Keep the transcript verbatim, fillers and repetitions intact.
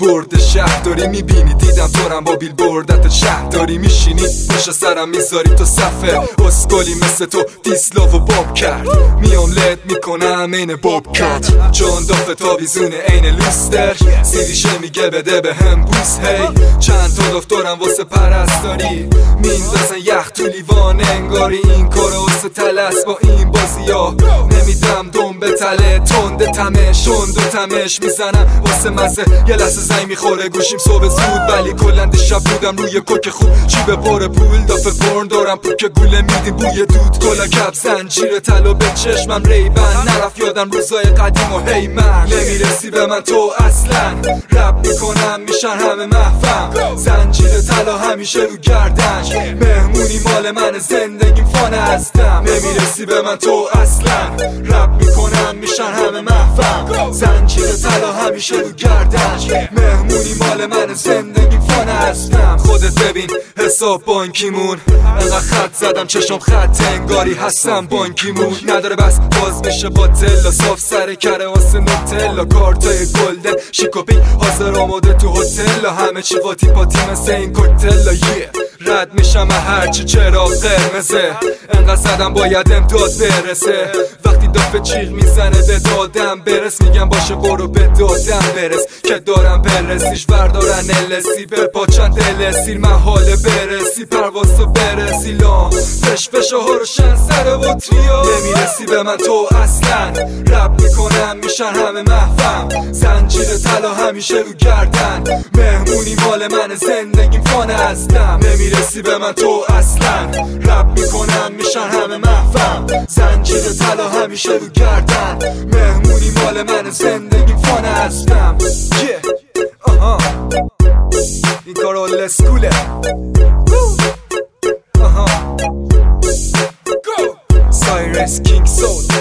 برد شهر داری میبینی، دیدم دورم با بیل بردت شهر داری میشینی پشت سرم میذاری تو صفه اسکالی مثل تو دیسلاو و باب کرد میام لد میکنم این باب کرد جان دافت آویزونه این لوستر سیدیشه میگه بده به هم بوس هی چند تا دفترم واسه پرستاری میندازن یخ تو لیوان انگاری این کار واسه تلس با این بازی ها نمیدم دم به تله تنده تمش شند و تمش میزنم واسه مزه یه لحظه زنگ میخوره گوشیم صبح زود ولی کلند شب بودم روی کوک خوب جیب پر پول دافه پرن دارم پوک گوله میدی بوی دود کلا کپ زنجیر طلا به چشمم ریبن نرفت یادم روزای قدیم و هی من نمیرسی به من تو اصلا رب میکنم میشن همه محفم زنجیر طلا همیشه رو گردنش مهمونی مال من زندگیم فانه هستم نمیرسی به من تو اصلا رب میکنم میشن همه محفم زنجیر طلا همیشه رو گردنش مهمونی مال من زندگیم فانه هستم خودت ببین حساب بانکیمون انقدر خط زدم چشم خط انگاری هستم بانکیمون نداره بس باز میشه با تلا صاف سر کره واسه نوتلا کارتای گلدن شیکوپی حاضر آماده تو هتل همه چی واتی پاتی مثل این کوکتلا یه رد میشم هرچی چرا قرمزه انقدر زدم باید امداد برسه وقتی دافه چیغ میزنه به دادم برس میگم باشه برو به دادم برس که دارم برسیش بردارن السی به پاچن دلسیر محاله برسی پروازو برسی لام فش فش ها رو شن سر بطریا نمیرسی به من تو اصلا رب میکنم میشن همه محفم زنجیر طلا همیشه رو گردن مهمونی مال من زندگیم فانه هستم نمیرسی به من تو اصلا رب میکنم میشن همه محفم زنجیر طلا همیشه رو گردن مهمونی مال من زندگیم فانه هستم yeah. آها این کار اول اسکوله آها Cyrus King Soul